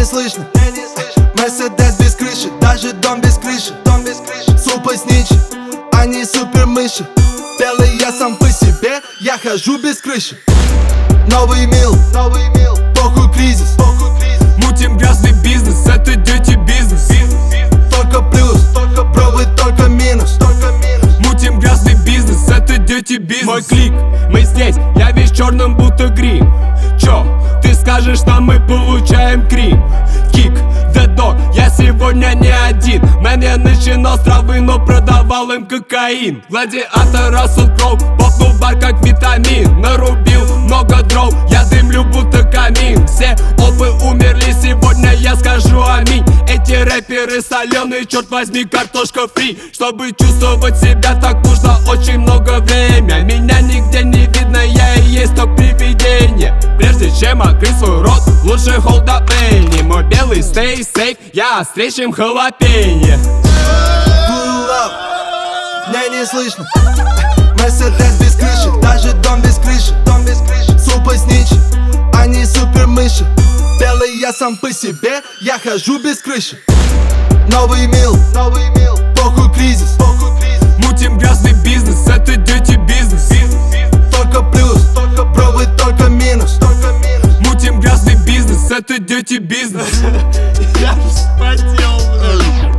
слышно. Мерседес без крыши, даже дом без крыши. Супер сничи, они супер мыши. Белый я сам по себе, я хожу без крыши. Новый мил, похуй кризис. Мутим грязный бизнес, это дети бизнес. Только плюс, пробуй только минус. Мутим грязный бизнес, это дети бизнес. Мой клик, мы здесь, я весь черным будто грим. Чё, ты скажешь нам, мы получаем крим. Кик, the dog, я сегодня не один. Мэн, я начинал с травы, но продавал им кокаин. Гладиатор, Рассел Кроу, попнул бар как витамин. Нарубил много дров, я дымлю будто камин. Все опы умерли, сегодня я скажу аминь. Эти рэперы соленые, черт возьми, картошка фри. Чтобы чувствовать себя, так нужно очень много время. Меня нигде не видно, я и есть то привидение. Прежде чем открыть свой рот, лучше hold up мэнни. Мой белый stay safe, я острее, чем халапенье. Pull up, меня не слышно. Мерседес без крыши, даже дом без крыши. Супер сничи, они супер мыши. Белый я сам по себе, я хожу без крыши. Новый мил, похуй кризис. Мутим грязный бизнес, это дети бизнес. Только плюс, пробуй только минус. Мутим грязный бизнес, это дети бизнес. Я вспотел, блядь.